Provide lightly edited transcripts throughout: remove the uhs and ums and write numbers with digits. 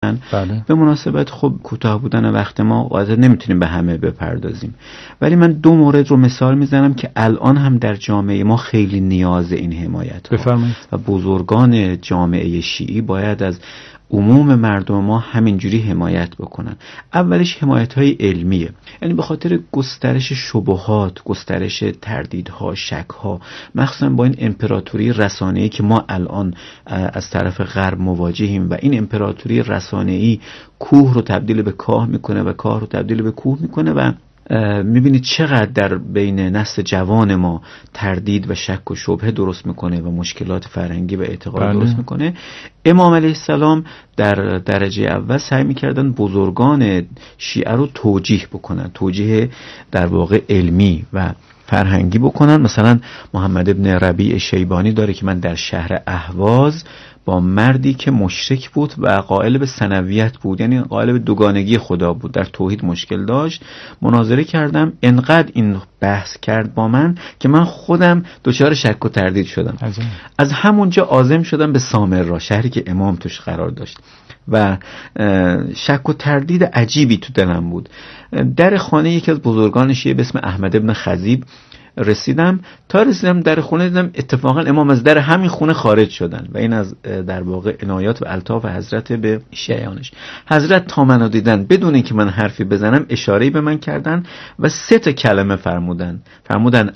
صراحتاً. به مناسبت خب کوتاه بودن وقت ما قاعدتا نمیتونیم به همه بپردازیم، ولی من 2 مورد رو مثال میزنم که الان هم در جامعه ما خیلی نیاز این حمایت ها و بزرگان جامعه شیعی باید از عموم مردم ما همینجوری حمایت بکنن. اولش حمایت‌های علمیه، یعنی به خاطر گسترش شبهات، گسترش تردیدها، شکها، مخصوصا با این امپراتوری رسانه‌ای که ما الان از طرف غرب مواجهیم و این امپراتوری رسانه‌ای کوه رو تبدیل به کاه میکنه و کاه رو تبدیل به کوه میکنه و میبینید چقدر در بین نسل جوان ما تردید و شک و شبهه درست میکنه و مشکلات فرهنگی و اعتقاد درست میکنه. امام علیه السلام در درجه اول سعی میکردن بزرگان شیعه رو توجیه بکنن، توجیه در واقع علمی و فرهنگی بکنن. مثلا محمد ابن ربیع شیبانی داره که من در شهر اهواز با مردی که مشرک بود و قائل به ثنویت بود، یعنی قائل به دوگانگی خدا بود، در توحید مشکل داشت، مناظره کردم. انقدر این بحث کرد با من که من خودم دچار شک و تردید شدم. از همونجا عازم شدم به سامرا، شهری که امام توش قرار داشت و شک و تردید عجیبی تو دلم بود. در خانه یکی از بزرگان شیعه به اسم احمد ابن خضیب رسیدم در خونه دیدم اتفاقا امام از در همین خونه خارج شدن و این از در واقع عنایات و الطاف حضرت به شیعیانش. حضرت تا منو دیدن بدون اینکه من حرفی بزنم اشاره‌ای به من کردن و 3 کلمه فرمودن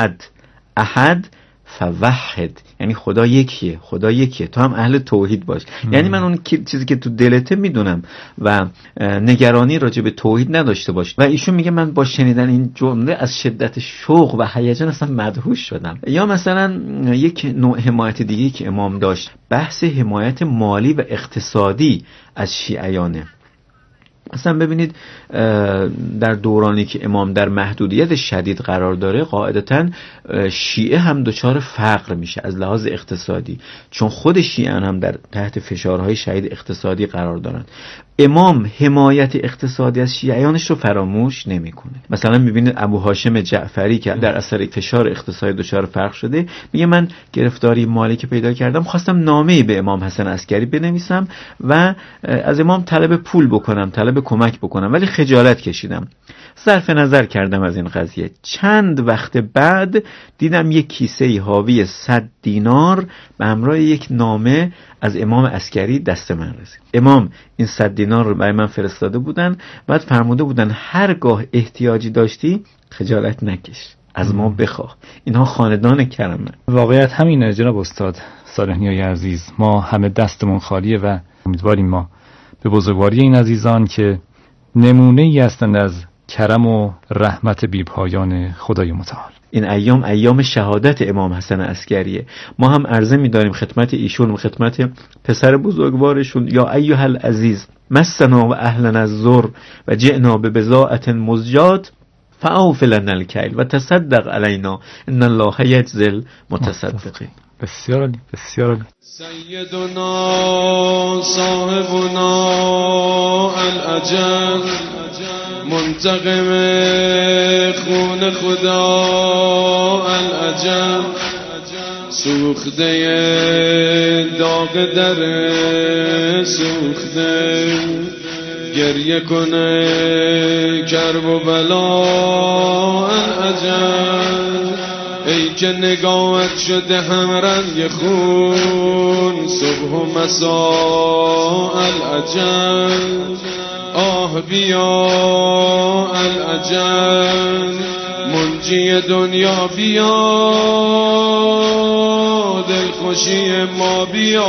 احد فوحد، یعنی خدا یکیه، تو هم اهل توحید باش. یعنی من اون چیزی که تو دلته میدونم و نگرانی راجع به توحید نداشته باش. و ایشون میگه من با شنیدن این جمله از شدت شوق و هیجان اصلا مدهوش شدم. یا مثلا یک نوع حمایت دیگه که امام داشت، بحث حمایت مالی و اقتصادی از شیعیانه. اصلا ببینید در دورانی که امام در محدودیت شدید قرار داره، قاعدتاً شیعه هم دچار فقر میشه از لحاظ اقتصادی، چون خود شیعه هم در تحت فشارهای شدید اقتصادی قرار دارن. امام حمایت اقتصادی از شیعیانش رو فراموش نمیکنه. مثلا میبینید ابو هاشم جعفری که در اثر فشار اقتصادی دچار فقر شده، میگه من گرفتاری مالی که پیدا کردم خواستم نامه‌ای به امام حسن عسکری بنویسم و از امام طلب پول بکنم، طلب کمک بکنم، ولی خجالت کشیدم، صرف نظر کردم از این قضیه. چند وقت بعد دیدم یک کیسه حاوی 100 دینار به همراه یک نامه از امام عسکری دست من رسید. امام این 100 دینار رو برای من فرستاده بودن، بعد فرموده بودن هرگاه احتیاجی داشتی خجالت نکش، از ما بخواه. اینها خاندان کرمه. واقعیت همینه جناب استاد صالح نیای عزیز. ما همه دستمون خالیه و امیدواریم ما به بزرگواری این عزیزان که نمونه ای هستند از کرم و رحمت بی‌پایان خدای متعال. این ایام شهادت امام حسن عسکریه. ما هم عرضه می‌داریم خدمت ایشون و خدمت پسر بزرگوارشون، یا ایها العزیز مسنا و اهلنا الضر و جئنا ببضاعة مزجات فاوف لنا الکیل و تصدق علینا ان الله یجزی المتصدقین. بسیار عالی، بسیار عالی. سیدنا صاحبنا الاجل منتقم خون خدا الاجل سوخته داغ در سوخته گریه کنه کرب و بلا الاجل ای که نگاهت شده همرنگ خون صبح و مسا الاجل آه بیا الاجل منجی دنیا بیا دلخوشی ما بیا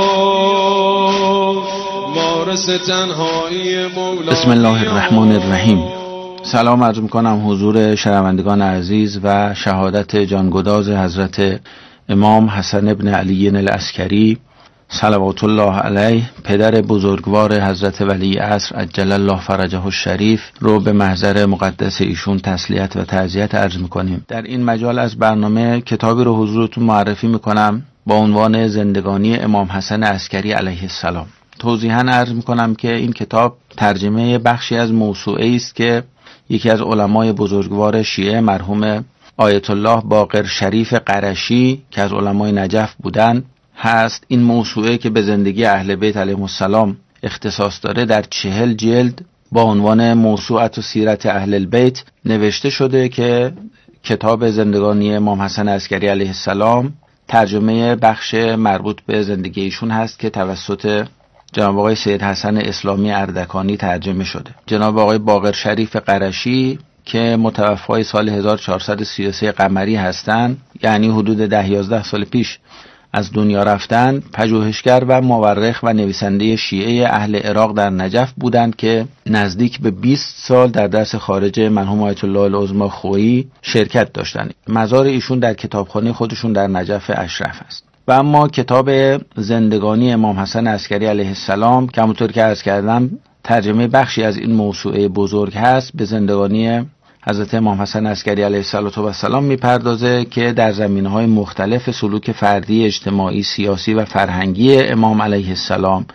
وارث تنهایی مولا. بسم الله الرحمن الرحیم. سلام عرض میکنم حضور شنوندگان عزیز و شهادت جانگداز حضرت امام حسن ابن علی العسکری صلوات الله علیه، پدر بزرگوار حضرت ولی عصر عجل الله فرجه الشریف رو به محضر مقدس ایشون تسلیت و تعزیت عرض میکنیم. در این مجال از برنامه کتابی رو حضورتون معرفی میکنم با عنوان زندگانی امام حسن عسکری علیه السلام. توضیحاً عرض میکنم که این کتاب ترجمه بخشی از موسوعه است که یکی از علمای بزرگوار شیعه مرحوم آیت الله باقر شریف قرشی که از علمای نجف بودند هست. این موسوعه که به زندگی اهل بیت علیهم السلام اختصاص داره در 40 جلد با عنوان موسوعة سیرت اهل البیت نوشته شده که کتاب زندگانی امام حسن عسکری علیه السلام ترجمه بخش مربوط به زندگی ایشون هست که توسط جناب آقای سید حسن اسلامی اردکانی ترجمه شده. جناب آقای باقر شریف قرشی که متوفای سال 1433 قمری هستند، یعنی حدود 10-11 سال پیش از دنیا رفتند، پژوهشگر و مورخ و نویسنده شیعه اهل عراق در نجف بودند که نزدیک به 20 سال در درس خارج مرحوم آیت الله العظمی خویی شرکت داشتند. مزار ایشون در کتابخانه خودشون در نجف اشرف است. و اما کتاب زندگانی امام حسن عسکری علیه السلام که همونطور که عرض کردم ترجمه بخشی از این موسوعه بزرگ هست، به زندگانی حضرت امام حسن عسکری علیه السلام میپردازه که در زمینه‌های مختلف سلوک فردی، اجتماعی، سیاسی و فرهنگی امام علیه السلام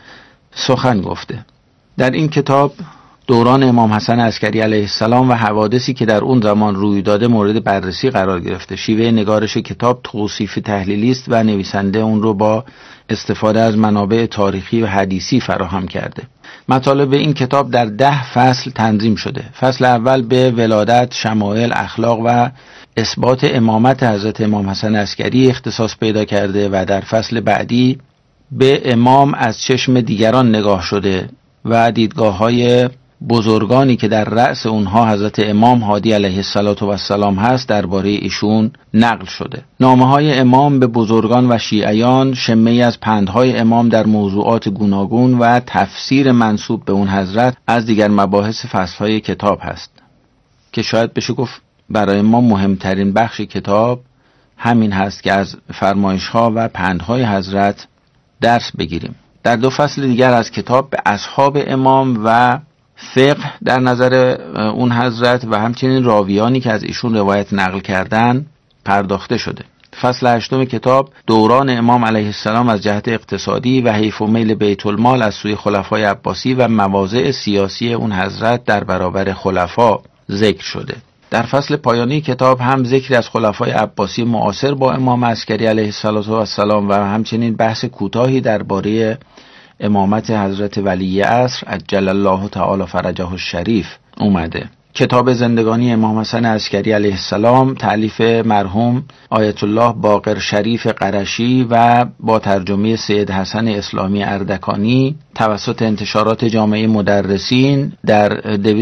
سخن گفته. در این کتاب دوران امام حسن عسکری علیه السلام و حوادثی که در اون زمان روی داده مورد بررسی قرار گرفته. شیوه نگارش کتاب توصیف تحلیلی است و نویسنده اون رو با استفاده از منابع تاریخی و حدیثی فراهم کرده. مطالب این کتاب در 10 فصل تنظیم شده. فصل اول به ولادت، شمایل، اخلاق و اثبات امامت حضرت امام حسن عسکری اختصاص پیدا کرده و در فصل بعدی به امام از چشم دیگران نگاه شده و دیدگاه‌های بزرگانی که در رأس اونها حضرت امام هادی علیه السلام هست درباره ایشون نقل شده. نامه‌های امام به بزرگان و شیعیان، شمه‌ای از پندهای امام در موضوعات گوناگون و تفسیر منسوب به اون حضرت از دیگر مباحث فصل‌های کتاب هست که شاید بشه گفت برای ما مهمترین بخش کتاب همین هست که از فرمایش‌ها و پندهای حضرت درس بگیریم. در 2 فصل دیگر از کتاب به اصحاب امام و فقه در نظر اون حضرت و همچنین راویانی که از ایشون روایت نقل کردن پرداخته شده. فصل 8 کتاب دوران امام علیه السلام از جهت اقتصادی و حیف و میل بیت المال از سوی خلفای عباسی و مواضع سیاسی اون حضرت در برابر خلفا ذکر شده. در فصل پایانی کتاب هم ذکر از خلفای عباسی معاصر با امام عسکری علیه السلام و همچنین بحث کوتاهی درباره امامت حضرت ولی عصر عجل الله تعالی فرجه الشریف اومده. کتاب زندگانی امام حسن عسکری علیه السلام تألیف مرحوم آیت الله باقر شریف قرشی و با ترجمه سید حسن اسلامی اردکانی توسط انتشارات جامعه مدرسین در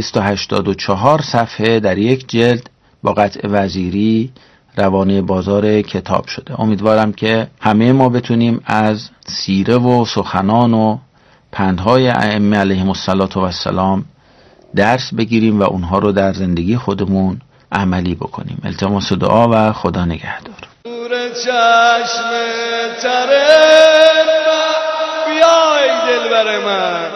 284 صفحه در 1 جلد با قطع وزیری روانه بازار کتاب شده. امیدوارم که همه ما بتونیم از سیره و سخنان و پندهای ائمه علیهم السلام درس بگیریم و اونها رو در زندگی خودمون عملی بکنیم. التماس دعا و خدا نگهدار. نور چشم تره بیای دلبر من،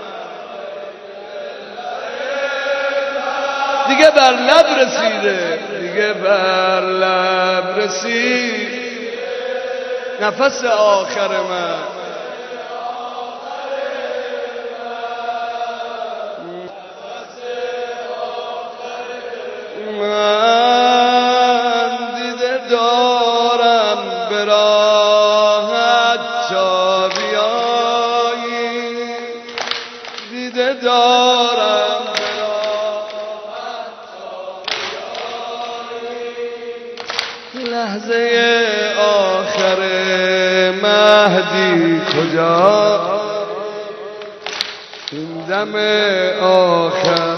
دیگه بر لب رسیده، دیگه بر لب رسید نفس آخر من. من دیده دارم به راحت تا بیایی، دیده دارم به راحت تا بیایی. لحظه آخر مهدی کجا، این دم آخر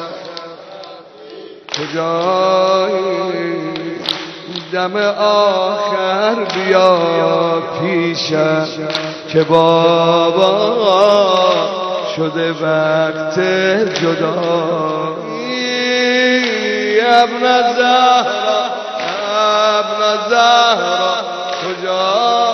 کجایی، دم آخر بیا پیشم که بابا شده وقت جدایی. ابن زهرا کجا،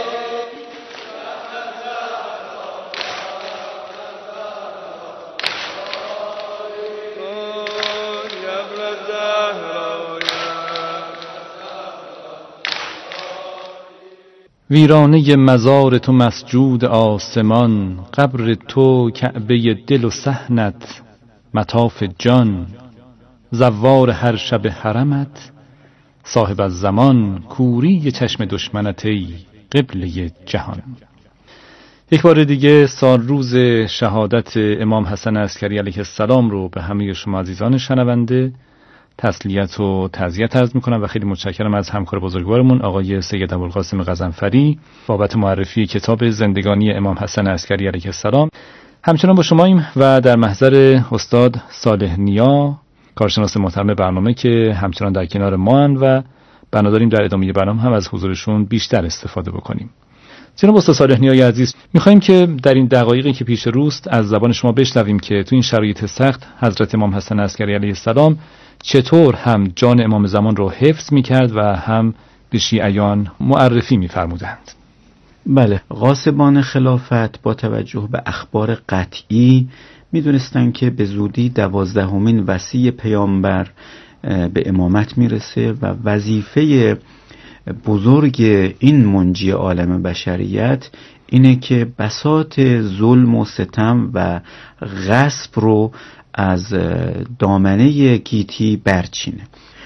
ویرانه مزار تو مسجود آسمان، قبر تو کعبه دل و صحنت مطاف جان، زوار هر شب حرمت صاحب الزمان، کوری چشم دشمنت ای قبله جهان. یک بار دیگه سال روز شهادت امام حسن عسکری علیه السلام رو به همه شما عزیزان شنونده تسلیت و تعزیت عرض میکنم و خیلی متشکرم از همکار بزرگوارمون آقای سید ابوالقاسم غضنفری بابت معرفی کتاب زندگانی امام حسن عسکری علیه السلام. همچنان با شماییم و در محضر استاد صالح نیا کارشناس محترم برنامه که همچنان در کنار ما هستند و بنا داریم در ادامه برنامه هم از حضورشون بیشتر استفاده بکنیم. جناب استاد صالح نیای عزیز، می‌خوایم که در این دقایقی که پیش روست از زبان شما بشنویم که تو این شرایط سخت حضرت امام حسن عسکری علیه السلام چطور هم جان امام زمان رو حفظ می‌کرد و هم به شیعیان معرفی می‌فرمودند. بله، غاصبان خلافت با توجه به اخبار قطعی می‌دونستند که به زودی 12مین وصی پیامبر به امامت میرسه و وظیفه بزرگ این منجی عالم بشریت اینه که بساط ظلم و ستم و غصب رو از دامنه گیتی برچینه.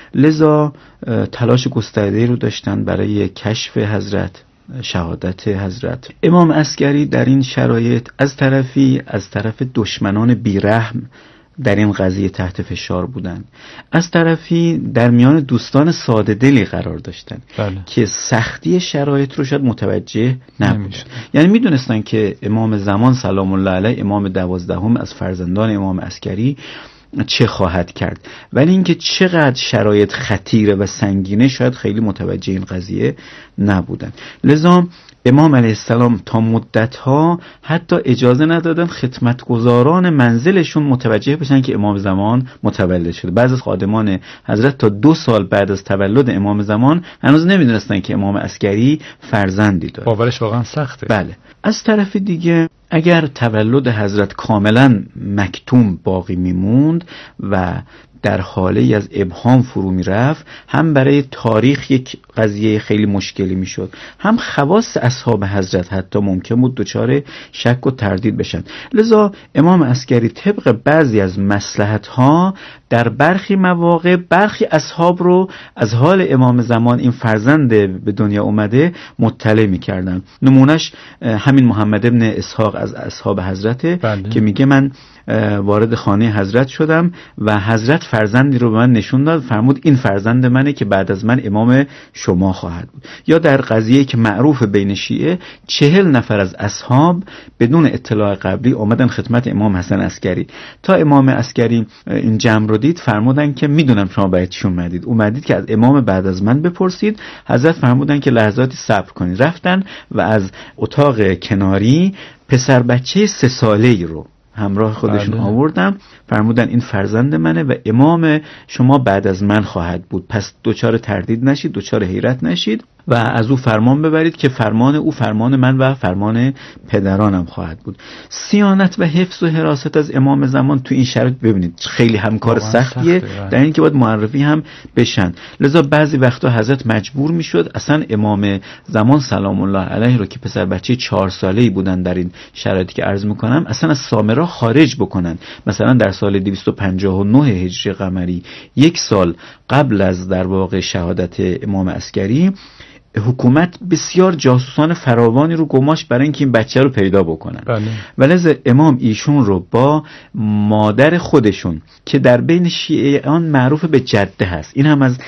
لذا تلاش گسترده‌ای رو داشتن برای کشف حضرت، شهادت حضرت. امام عسکری در این شرایط از طرف دشمنان بیرحم در این قضیه تحت فشار بودند، از طرفی در میان دوستان ساده دلی قرار داشتن که سختی شرایط رو شاید متوجه نبودن. یعنی میدونستن که امام زمان سلام الله علیه، امام 12 از فرزندان امام عسکری چه خواهد کرد، ولی اینکه چقدر شرایط خطیره و سنگینه شاید خیلی متوجه این قضیه نبودن. لذا امام علیه السلام تا مدتها حتی اجازه ندادن خدمتگزاران منزلشون متوجه بشن که امام زمان متولد شده. بعضی از خادمان حضرت تا 2 سال بعد از تولد امام زمان هنوز نمیدونستن که امام عسکری فرزندی داره. باورش واقعا سخته. بله. از طرف دیگه اگر تولد حضرت کاملا مکتوم باقی میموند و در حاله از ابهام فرو میرفت، هم برای تاریخ یک قضیه خیلی مشکلی میشد، هم خواص اصحاب حضرت حتی ممکن بود دچار شک و تردید بشن. لذا امام عسکری طبق بعضی از مصلحت‌ها در برخی مواقع برخی اصحاب رو از حال امام زمان، این فرزند به دنیا اومده، مطلع میکردن. نمونش همین محمد ابن اسحاق از اصحاب حضرت که میگه من وارد خانه حضرت شدم و حضرت فرزندی رو به من نشون داد، فرمود این فرزند منه که بعد از من امام شما خواهد بود. یا در قضیه که معروف بین شیعه 40 نفر از اصحاب بدون اطلاع قبلی اومدن خدمت امام حسن عسکری. تا امام عسکری این جمع رو دید فرمودن که میدونم شما باید چی اومدید که از امام بعد از من بپرسید. حضرت فرمودن که لحظاتی صبر کنید. رفتن و از اتاق کناری پسر بچه 3 ساله‌ای رو همراه خودشون آوردم، فرمودن این فرزند منه و امام شما بعد از من خواهد بود، پس دچار تردید نشید، دچار حیرت نشید و از او فرمان ببرید که فرمان او فرمان من و فرمان پدرانم خواهد بود. صیانت و حفظ و حراست از امام زمان تو این شرایط ببینید خیلی همکار سختیه، در این که باید معرفی هم بشن. لذا بعضی وقتا حضرت مجبور میشد اصلا امام زمان سلام الله علیه رو که پسر بچه 4 ساله‌ای بودن در این شرایطی که عرض میکنم اصلا از سامرا خارج بکنن. مثلا در سال 259 هجری قمری، 1 سال قبل از در واقع شهادت امام عسکری، حکومت بسیار جاسوسان فراوانی رو گماشت برای اینکه این بچه رو پیدا بکنن. ولذا امام ایشون رو با مادر خودشون که در بین شیعه آن معروف به جده هست، این هم از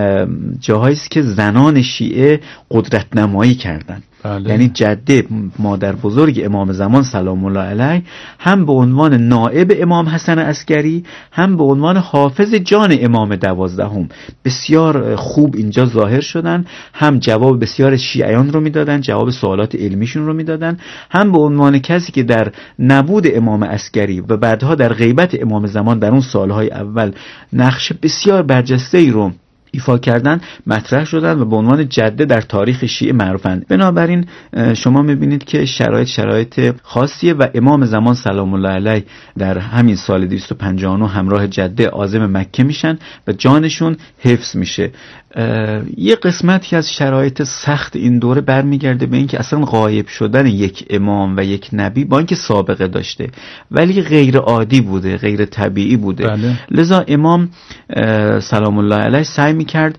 جاهایی است که زنان شیعه قدرت نمایی کردن. یعنی جده مادر بزرگ امام زمان سلام الله علیه هم به عنوان نائب امام حسن عسکری هم به عنوان حافظ جان امام 12 بسیار خوب اینجا ظاهر شدن، هم جواب بسیار شیعیان رو میدادن، جواب سوالات علمیشون رو میدادن، هم به عنوان کسی که در نبود امام عسکری و بعدها در غیبت امام زمان در اون سالهای اول نقش بسیار برجسته‌ای رو ایفا کردن مطرح شدن و به عنوان جده در تاریخ شیعه معروفند. بنابراین شما میبینید که شرایط خاصیه و امام زمان سلام الله علیه در همین سال 259 همراه جده عازم مکه میشن و جانشون حفظ میشه. یه قسمتی از شرایط سخت این دوره برمیگرده به اینکه اصلا غایب شدن یک امام و یک نبی با اینکه سابقه داشته ولی غیر عادی بوده، غیر طبیعی بوده. لذا امام سلام الله علیه سعی میکرد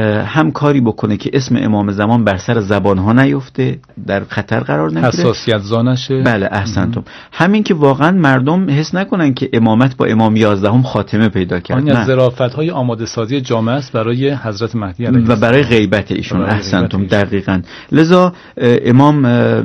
هم کاری بکنه که اسم امام زمان بر سر زبانها نیفته، در خطر قرار نگیره، حساسیت زانشه. بله احسنتم. همین که واقعا مردم حس نکنن که امامت با امام 11 خاتمه پیدا کرد. این از ظرافت‌های آماده سازی جامعه است برای حضرت مهدی علیه السلام و برای غیبت ایشون. احسنتم، دقیقاً. لذا امام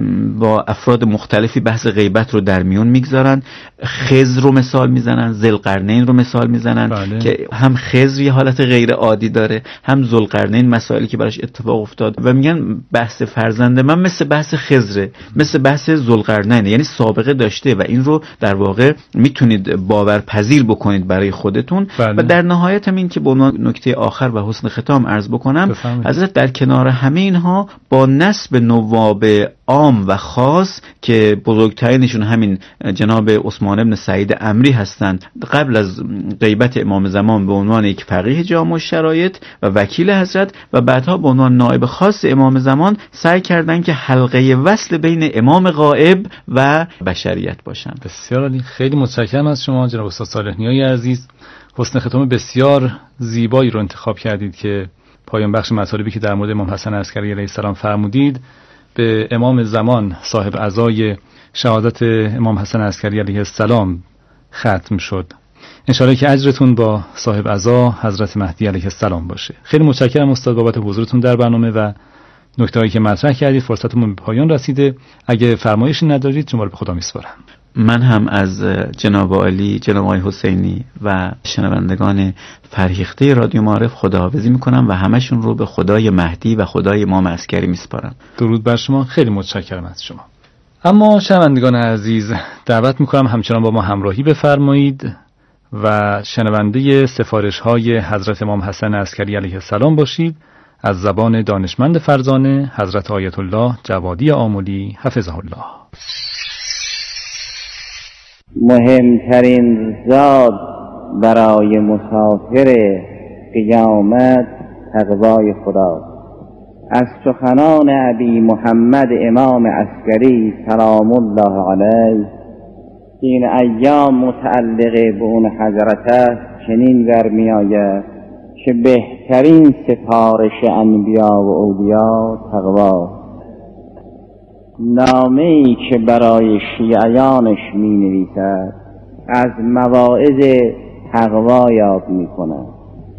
با افراد مختلفی بحث غیبت رو در میون میگذارن. خضر رو مثال میزنن، ذوالقرنین رو مثال میزنن که هم خضر یه حالت غیر عادی داره، هم ذوالقرنین مسائلی که براش اتفاق افتاد و میگن بحث فرزند من مثل بحث خضره، مثل بحث ذوالقرنین، یعنی سابقه داشته و این رو در واقع میتونید باورپذیر بکنید برای خودتون. و در نهایت هم این که به عنوان نکته آخر و حسن ختام عرض بکنم، حضرت در کنار همه اینها با نسب نواب عام و خاص که بزرگترینشون همین جناب عثمان ابن سعید عمری هستند، قبل از غیبت امام زمان به عنوان یک فقیه جامع الشرایط و وکیل حضرت و بعدها به عنوان نایب خاص امام زمان سعی کردند که حلقه وصل بین امام غائب و بشریت باشند. بسیار عالی. خیلی متشکرم از شما جناب استاد صالح نیایی عزیز. حسن ختام بسیار زیبایی رو انتخاب کردید که پایان بخش مطالبی که در مورد امام حسن عسکری علیه السلام فرمودید به امام زمان صاحب عزای شهادت امام حسن عسکری علیه السلام ختم شد. انشاءالله که اجرتون با صاحب عزا حضرت مهدی علیه السلام باشه. خیلی متشکرم استاد بابت حضورتون در برنامه و نکته‌هایی که مطرح کردید. فرصتمون به پایان رسیده. اگه فرمایشی ندارید شما رو به خدا میسپارم. من هم از جناب عالی جناب آقای حسینی و شنوندگان فرهیخته رادیو معارف خداحافظی میکنم و همشون رو به خدای مهدی و خدای امام عسکری میسپارم. درود بر شما. خیلی متشکرم از شما. اما شنوندگان عزیز دعوت میکنم همچنان با ما همراهی بفرمایید و شنونده سفارش های حضرت امام حسن عسکری علیه السلام باشید از زبان دانشمند فرزانه حضرت آیت الله جوادی آملی حفظه الله. مهمترین زاد برای مسافر قیامت تقوای خدا. از سخنان ابی محمد امام عسکری سلام الله علیه این ایام متعلق به اون حضرت است چنین برمی آید که بهترین سفارش انبیا و اولیا تقوا. نامه‌ای که برای شیعیانش می نویسد از مواعظ تقوا یاد می کند.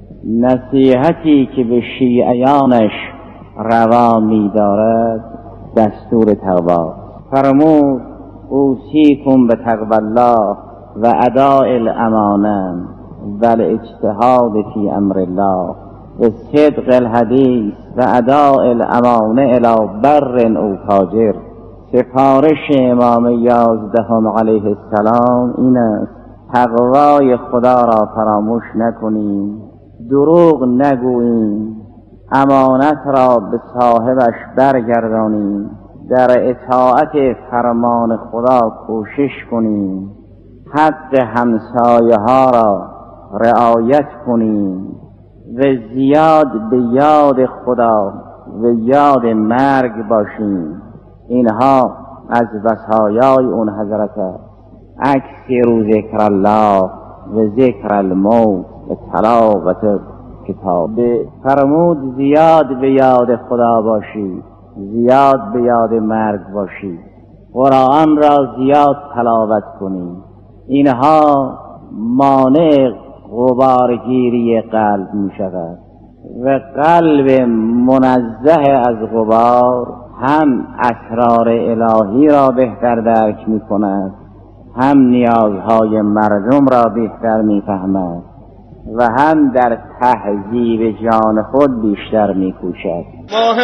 نصیحتی که به شیعیانش روا می دارد دستور تقوا. فرمود اوصیکم به تقوی الله و اداء الامانه و الاجتهاد فی امر الله و صدق الحدیث و اداء الامانه الی بر او تاجر. سفارش امام 11 علیه السلام این است تقوای خدا را فراموش نکنیم، دروغ نگوییم، امانت را به صاحبش برگردانیم، در اطاعت فرمان خدا کوشش کنیم، حق همسایه ها را رعایت کنیم و زیاد به یاد خدا و یاد مرگ باشیم. اینها از وصایای اون حضرت است. اکثروا ذکر الله و ذکر الموت و تلاوت کتاب. فرمود زیاد به یاد خدا باشید، زیاد به یاد مرگ باشید، قرآن را زیاد تلاوت کنید. اینها مانع غبارگیری قلب می شود و قلب منزه از غبار هم اسرار الهی را بهتر درک می کند، هم نیازهای مردم را بهتر می فهمد و هم در تهذیب جان خود بیشتر می کوشد. ماه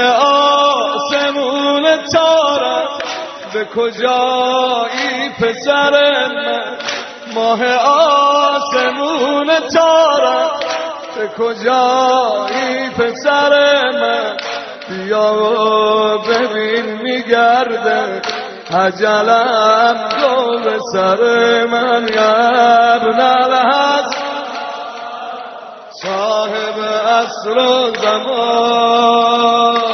آسمون تارم به کجایی پسر من، ماه آسمون تارم به کجایی پسر من، بیا ببین میگرده عجلم دور سر من. ابن الحسن صاحب عصر و زمان،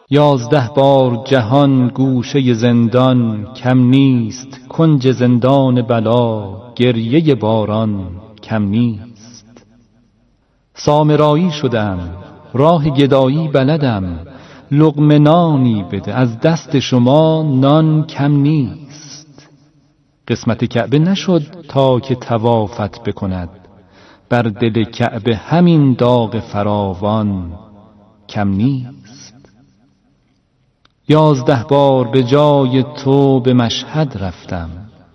11 بار جهان گوشه زندان کم نیست، کنج زندان بلا گریه باران کم نیست. سامرایی شدم راه گدایی بلدم، لقمه نانی بده از دست شما نان کم نیست. قسمت کعبه نشد تا که طوافت بکند، بر دل کعبه همین داغ فراوان کم نیست. 11 بار به جای تو به مشهد رفتم،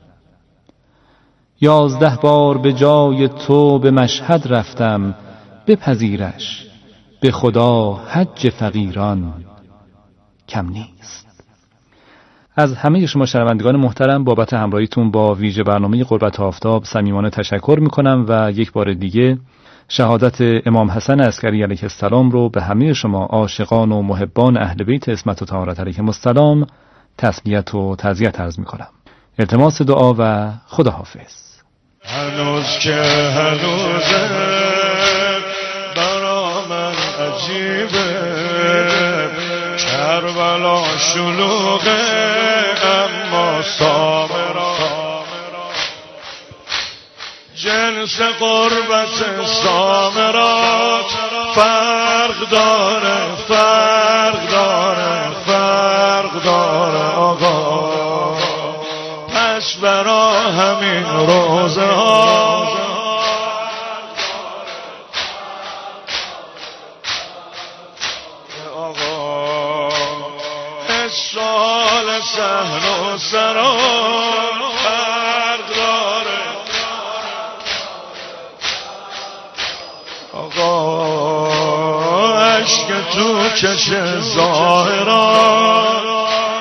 11 بار به جای تو به مشهد رفتم، بپذیرش به خدا حج فقیران کم نیست. از همه شما شنوندگان محترم بابت همراهیتون با ویژه برنامه قربت آفتاب صمیمانه تشکر میکنم و یک بار دیگه شهادت امام حسن عسکری علیه السلام رو به همه شما عاشقان و محبان اهل بیت عصمت و طهارت علیهم السلام تسلیت و تعزیت عرض میکنم. التماس دعا و خداحافظ. هنوز که هنوزه برا من عجیبه، کربلا شلوغه اما سامرا جنس قربت سامرات فرق داره، فرق داره، فرق داره آقا. پس برا همین روزه ها آقا سال صحن و سرا فرق داره آقا. عشق تو چش ظاهران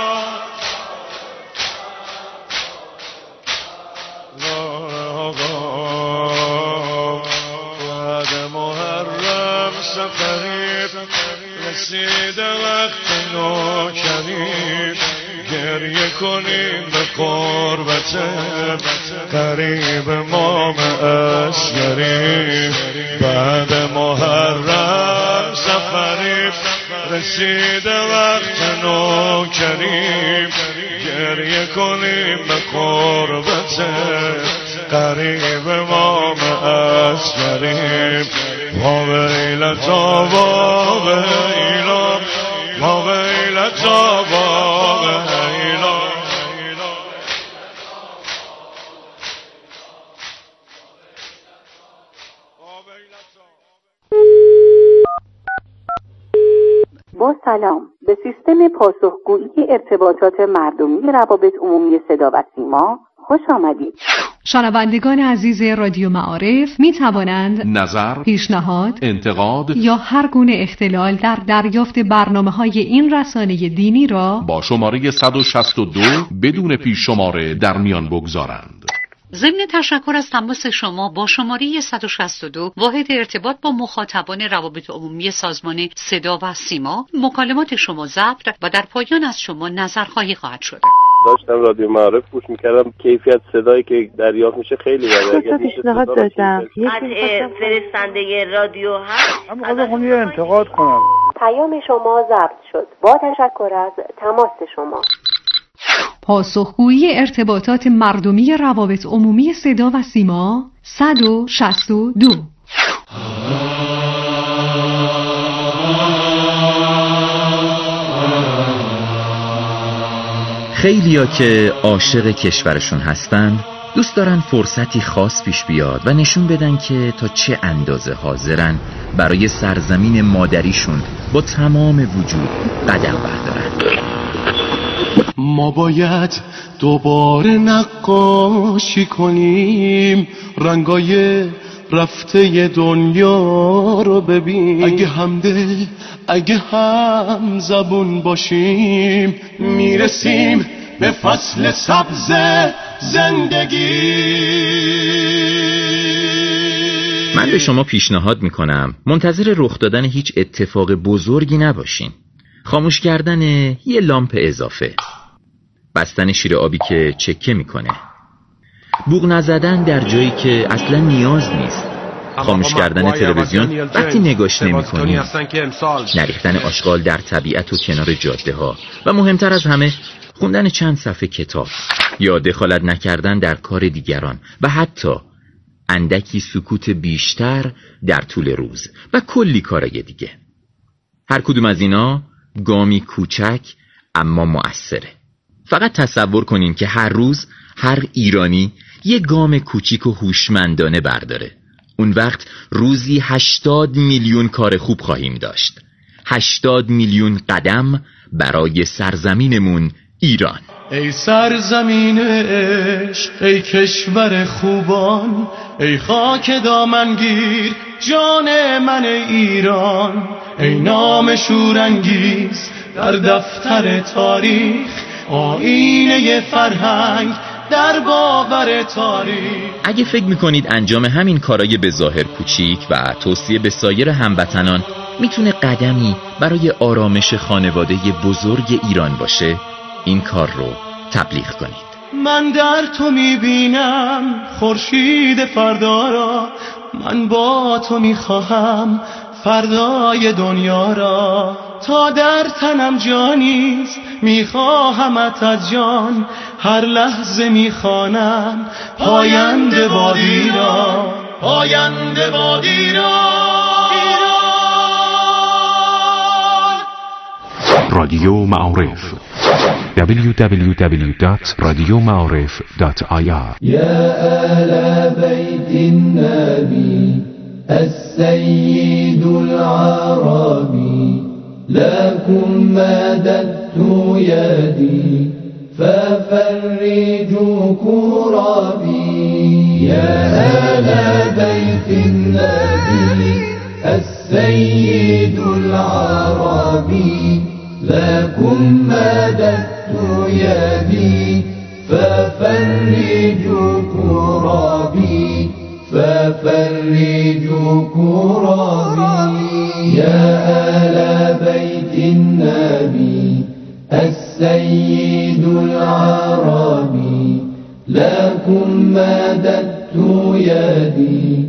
رسیده وقت نوکریم، گریه کنیم به قربت قریب امام عسکری. بعد محرم سفریم، رسیده وقت نوکریم، گریه کنیم به قربت قریب امام عسکری. واویلتا واویلا واویلتا واویلا. با سلام، به سیستم پاسخگویی ارتباطات مردمی روابط عمومی صدا و سیما خوش آمدید. شنوندگان عزیز رادیو معارف می توانند نظر، پیشنهاد، انتقاد یا هر گونه اختلال در دریافت برنامه‌های این رسانه دینی را با شماره 162 بدون پیش شماره در میان بگذارند. ضمن تشکر از تماس شما با شماره 162 واحد ارتباط با مخاطبان روابط عمومی سازمان صدا و سیما، مکالمات شما ضبط و در پایان از شما نظرخواهی خواهد شد. داشتم رادیو معارف گوش میکردم، کیفیت صدایی که دریافت میشه خیلی بده. پیشنهاد دادم فرستنده رادیو هست. من خواهم یه انتقاد کنم. پیام شما ضبط شد. با تشکر از تماس شما. پاسخگویی ارتباطات مردمی روابط عمومی صدا و سیما 162. خیلیا که عاشق کشورشون هستن دوست دارن فرصتی خاص پیش بیاد و نشون بدن که تا چه اندازه حاضرن برای سرزمین مادریشون با تمام وجود قدم بردارن. ما باید دوباره نقاشی کنیم، رنگای رفته دنیا رو ببین. اگه همدل، اگه هم زبون باشیم، میرسیم به فصل سبز زندگی. من به شما پیشنهاد میکنم منتظر رخ دادن هیچ اتفاق بزرگی نباشین. خاموش کردن یه لامپ اضافه، بستن شیر آبی که چکه میکنه، بوق نزدن در جایی که اصلا نیاز نیست، خاموش کردن تلویزیون وقتی نگاش نمی‌کنیم، نریختن آشغال در طبیعت و کنار جاده ها و مهمتر از همه خوندن چند صفحه کتاب یا دخالت نکردن در کار دیگران و حتی اندکی سکوت بیشتر در طول روز و کلی کارای دیگه. هر کدوم از اینا گامی کوچک اما مؤثره. فقط تصور کنین که هر روز هر ایرانی یه گام کوچیک و هوشمندانه برداره. اون وقت روزی 80 میلیون کار خوب خواهیم داشت. 80 میلیون قدم برای سرزمینمون ایران. ای سرزمین عشق، ای کشور خوبان، ای خاک دامنگیر جان من ایران، ای نام شورانگیز در دفتر تاریخ، آینه فرهنگ در باور تاریخ. اگه فکر میکنید انجام همین کارای به ظاهر کوچیک و توصیه به سایر هموطنان میتونه قدمی برای آرامش خانواده بزرگ ایران باشه، این کار رو تبلیغ کنید. من در تو میبینم خورشید فردا را، من با تو میخواهم فردای دنیا را، تا در تنم جانیست میخواهمت از جان، هر لحظه میخوانم پاینده بادی را، پاینده بادی را. رادیو معارف www.radiomaarif.ir يا آل بيت النبي السيد العربي لكم مددت يدي ففرجوا كربي. يا آل بيت النبي السيد العربي لكم مددت يدي ففرجوا كربي، ففرجوا كربي. يا آل بيت النبي السيد العربي لكم مددت يدي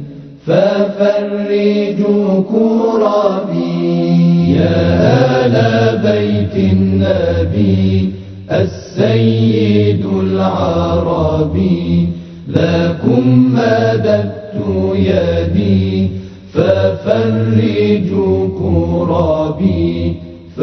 ففرجوا كربي. يا آل بيت النبي السيد العربي لكم مددت يدي ففرجوا كربي،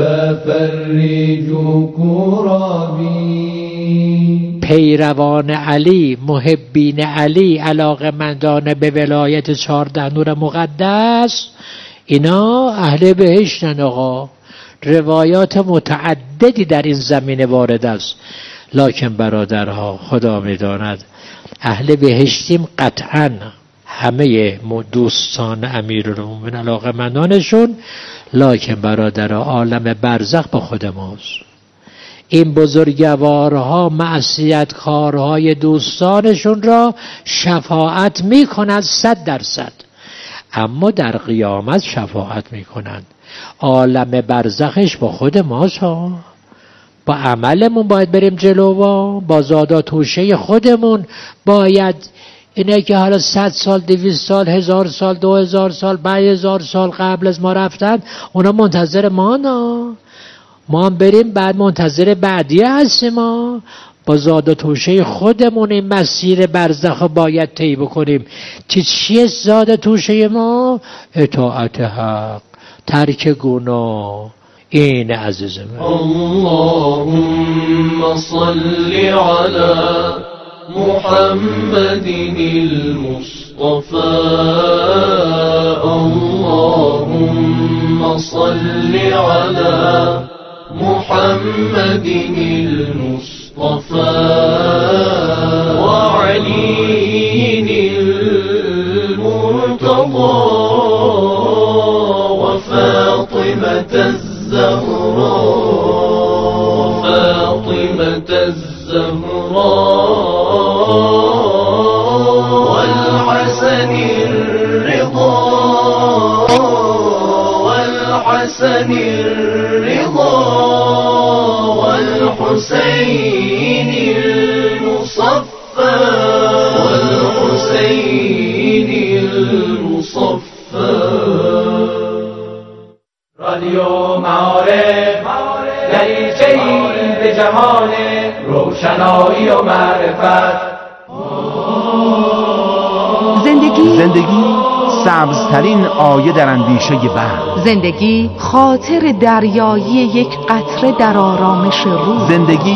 ففرجوا كربي. پیروان علی، محبین علی، علاقه‌مندان به ولایت 14 نور مقدس، اینا اهل بهشتن. آقا روایات متعددی در این زمینه وارد است، لکن برادرها خدا می‌داند اهل بهشتیم قطعاً. همه دوستان امیرالمومنین علاقه‌مندانشون، لکن برادرها عالم برزخ با خود ماست. این بزرگوارها معصیتکارهای دوستانشون را شفاعت میکنند 100%، اما در قیامت شفاعت میکنند. عالم برزخش با خود ماست ها. با عملمون باید بریم جلو، با زادا توشه خودمون باید. اینه که حالا 100 سال 200 سال 1000 سال 2000 سال 5000 سال قبل از ما رفتن، اونا منتظر ما نه. ما هم بریم بعد منتظر بعدی هستیم. ما با زاد و توشه خودمون این مسیر برزخ باید طی بکنیم. چیه زاد و توشه ما؟ اطاعت حق، ترک گناه. این عزیز من. اللهم صل على محمد المصطفى. اللهم صل على محمد المصطفى وعلي المرتضى وفاطمة الزهراء، فاطمة الزهراء والحسن الرضا، والحسن الرضا والحسين المصفى، والحسين الحسين المصفى. رادیو معارف دریچه‌ای به جهان روشنایی و معرفت. زندگی سبزترین آیه در اندیشه بحر. زندگی خاطر دریایی یک قطره در آرامش روح. زندگی